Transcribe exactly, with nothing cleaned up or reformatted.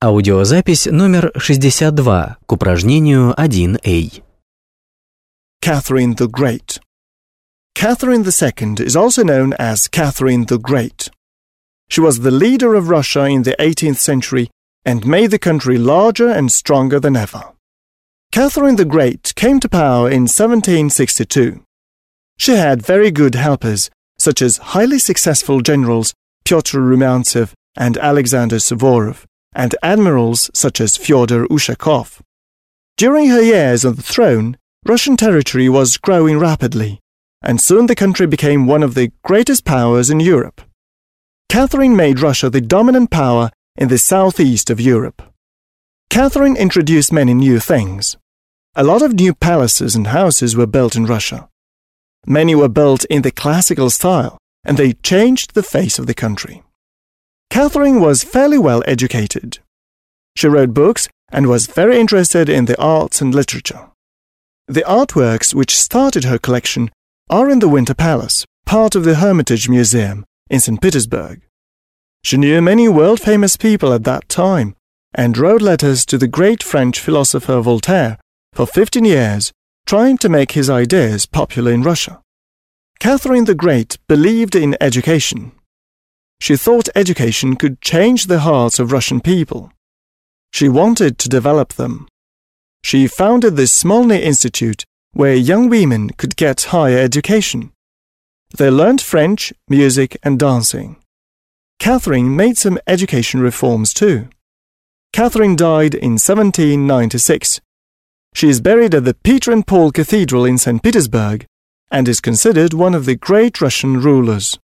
Аудиозапись номер шестьдесят два к упражнению один А. Catherine the Great. Catherine the Second is also known as Catherine the Great. She was the leader of Russia in the eighteenth century and made the country larger and stronger than ever. Catherine the Great came to power in seventeen sixty-two. She had very good helpers, such as highly successful generals Pyotr Rumyantsev and Alexander Suvorov, and admirals such as Fyodor Ushakov. During her years on the throne, Russian territory was growing rapidly, and soon the country became one of the greatest powers in Europe. Catherine made Russia the dominant power in the southeast of Europe. Catherine introduced many new things. A lot of new palaces and houses were built in Russia. Many were built in the classical style, and they changed the face of the country. Catherine was fairly well educated. She wrote books and was very interested in the arts and literature. The artworks which started her collection are in the Winter Palace, part of the Hermitage Museum in Saint Petersburg. She knew many world-famous people at that time and wrote letters to the great French philosopher Voltaire for fifteen years, trying to make his ideas popular in Russia. Catherine the Great believed in education. She thought education could change the hearts of Russian people. She wanted to develop them. She founded the Smolny Institute, where young women could get higher education. They learned French, music, and dancing. Catherine made some education reforms too. Catherine died in seventeen ninety-six. She is buried at the Peter and Paul Cathedral in Saint Petersburg and is considered one of the great Russian rulers.